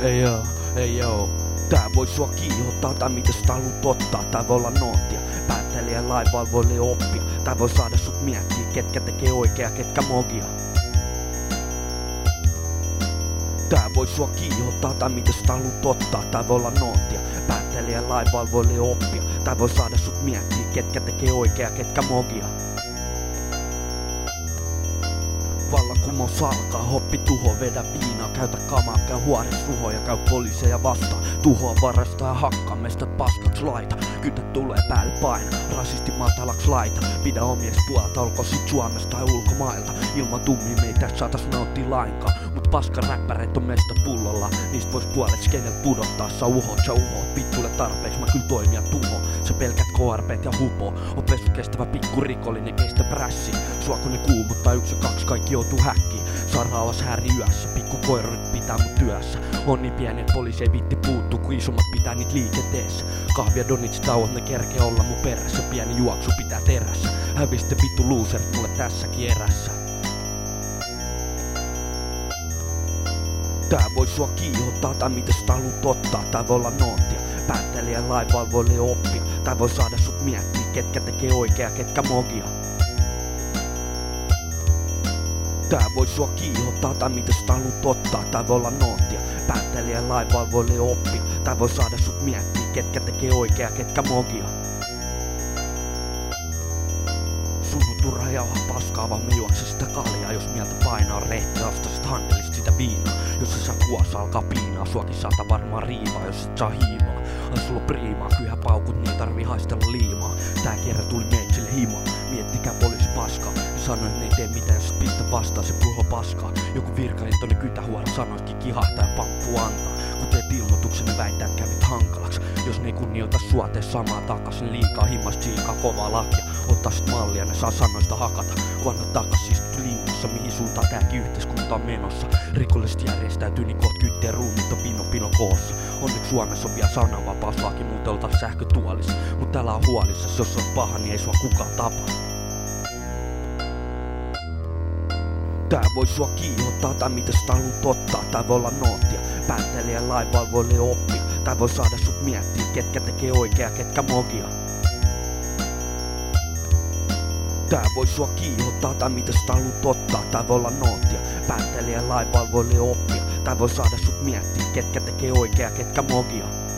Ei joo. Tää voi sua kiihottaa tai mitä sä haluut ottaa. Tää voi olla noottia, päättelijä ja lainvalvoille oppia. Tää voi saada sut miettiä, ketkä tekee oikea, ketkä mogia. Tää voi sua kiihottaa tai mitä sä haluut ottaa. Tää voi olla noottia, päättelijä ja lainvalvoille oppia. Tää voi saada sut miettiä, ketkä tekee oikea, ketkä mogia. Vallankumous alkaa, hoppi tuho, vedä viinaa, käytä kamaa, käy huoris ruhoja, käy poliiseja vastaan. Tuhoa, varastaa ja hakkaa, mestat paskaks laita. Kytät tulee päälle paina, rasisti matalaks laita. Pidä omies puolta, olko sit Suomesta tai ulkomailta. Ilman tummia meitä saatas nauttia lainkaan. Mut paska räppäreit on mestat pullolla. Niistä vois puolet skenelt pudottaa. Sä uhoot, vittuille tarpeeksi, mä kyl toimia tuho. Sä pelkät KRPt ja hupo. On pesu kestävä pikku rikollinen, kestä prässi. Sua kun ne kuumuttaa 1 ja 2, kaikki joutuu häkkiin. Sairaalas häri yössä, pikku koirat pitää mut työssä. On niin pieni, et poliisi ei vitti puuttuu, kun isommat pitää niit liikenteessä. Kahvia donitsi tauot, ne kerkee olla mun perässä. Pieni juoksu pitää terässä. Häviste vittu loserit mulle tässäkin erässä. Tää voi sua kiihottaa tai mitä sä haluut ottaa. Tää voi olla noottia, päättelijä ja lainvalvoille oppia. Tää voi saada sut miettiä, ketkä tekee oikea, ketkä mogia. Tää voi sua kiihottaa tai mitä sä haluut ottaa. Tää voi olla noottia, päättelijä ja lainvalvoille oppia. Tää voi saada sut miettiä, ketkä tekee oikea, ketkä mogia. Sunnu turha jauha paskaa, vaan me juokse sitä kaljaa. Jos mieltä painaa rehtiä, osta sit handelista sitä viinaa. Jos se saa kuossa alkaa piinaa, suokin saata varmaan riivaa, jos et saa hiimaa. Ai sulla priimaa, kyhä paukut, niin tarvii haistella liimaa. Tää kerran tuli meitsille himaa, miettikää poliisi paskaa. Sanoin, että ne ei tee mitään, jos pistä vastaan, se puho paskaa. Joku virkailin tonne kytähuora sanoitkin kihahtaa ja pamppu antaa. Kun teet ilmoituksen, ne väittää, että kävit hankalaks. Jos ne ei kunnioita sua, tee samaa takas. Ne liikaa himmasta siikaa kovaa lakia. Ottaa sit mallia, ne saa sanoista hakata. Vanna takas istut linjassa, mihin suuntaan tääkin yhteiskunta on menossa. Rikolliset järjestäytyy, niin koht kytteen ruumit on pino koossa. Onneksi Suomessa on vielä sananvapauslaki, muuten oltais sähkötuolissa. Mut täällä on huolissa, jos on paha, niin ei sua kukaan tapa. Tää voi sua kiihottaa tai mitä sä haluut ottaa. Tää voi olla noottia, päättelijä ja lainvalvoille oppia. Tää voi saada sut miettiä, ketkä tekee oikea, ketkä mogia. Tää voi sua kiihottaa tai mitä sä haluut ottaa. Tää voi olla noottia, päättelijä ja lainvalvoille oppia. Tää voi saada sut miettiä, ketkä tekee oikea, ketkä mogia.